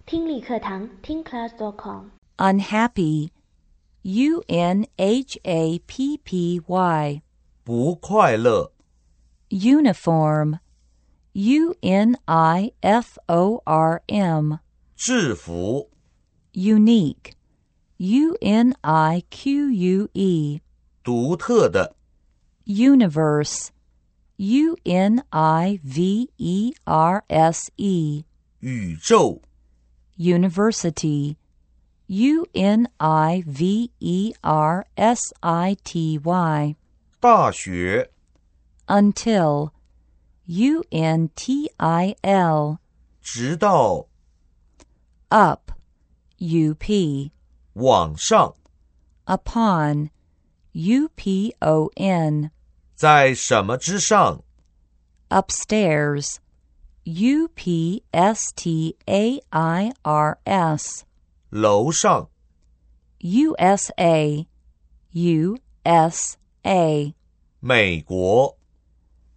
听力课堂听 class.com Unhappy, U-N-H-A-P-P-Y. 不快乐。 Uniform, U-N-I-F-O-R-M. 制服。 Unique, U-N-I-Q-U-E. 独特的。 Universe, U-N-I-V-E-R-S-E. 宇宙。 University, U-N-I-V-E-R-S-I-T-Y. 大学。 Until, U-N-T-I-L. 直到。 Up, U-P. 往上。 Upon, U-P-O-N. 在什么之上？ Upstairs, U-P-S-T-A-I-R-S. 楼上。 USA, U-S-A. 美国。